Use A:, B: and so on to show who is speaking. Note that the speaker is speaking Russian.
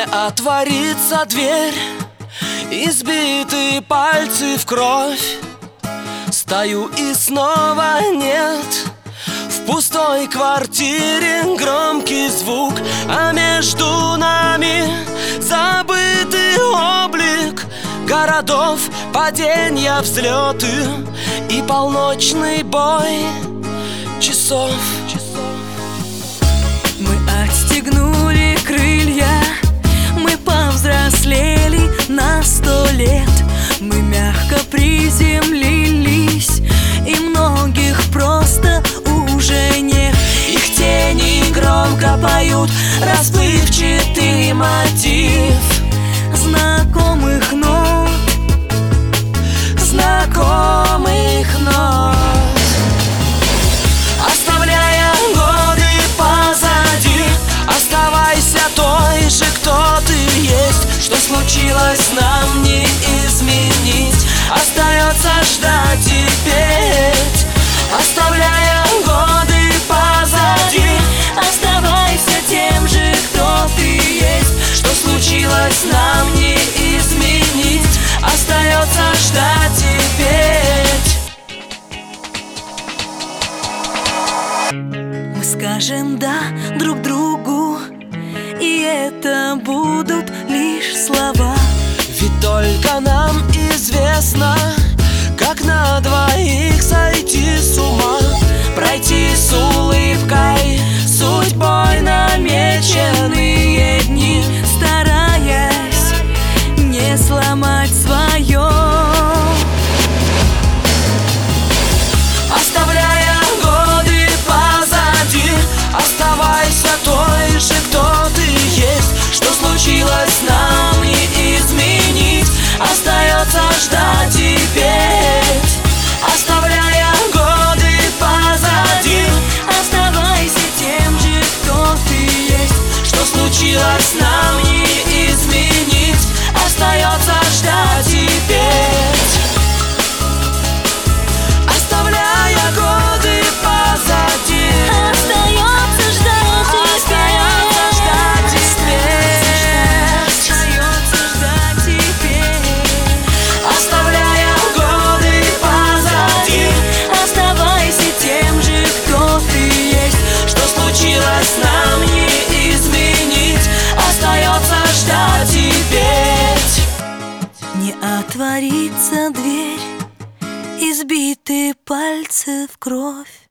A: Не отворится дверь, избитые пальцы в кровь. Стою и снова нет. В пустой квартире громкий звук, а между нами забытый облик городов, падения, взлеты и полночный бой часов.
B: Мы отстегнули крылья, мы повзрослели на 100 лет. Мы мягко приземлились, и многих просто уже нет. Их тени громко поют расплывчатый мотив знакомых нот, знакомых нот. Оставляя годы позади, оставайся той же, кто ты есть. Что случилось, нам не изменить, остается ждать и петь. Оставляя годы позади, оставайся тем же, кто ты есть. Что случилось, нам не изменить, остается ждать и петь. Мы скажем «да» друг другу, и это будут лишь слова.
A: Ведь только нам известно, как на двоих сойти с ума, пройти с улыбкой судьбой намеченные дни, стараясь не сломать свое. Оставляя годы позади, оставайся той же, кто ты есть. Что случилось, нам не изменить, остается ждать и петь. Оставляя годы позади, оставайся тем же, кто ты есть. Что случилось, нам не изменить, остается ждать и петь. Оставляя годы позади,
B: Остается ждать и петь. Остается ждать и петь.
A: оставляя годы позади,
B: Оставайся тем же, кто ты есть.
A: что случилось, нам не изменить, остается ждать и петь.
B: Не отворится дверь, избитые пальцы в кровь.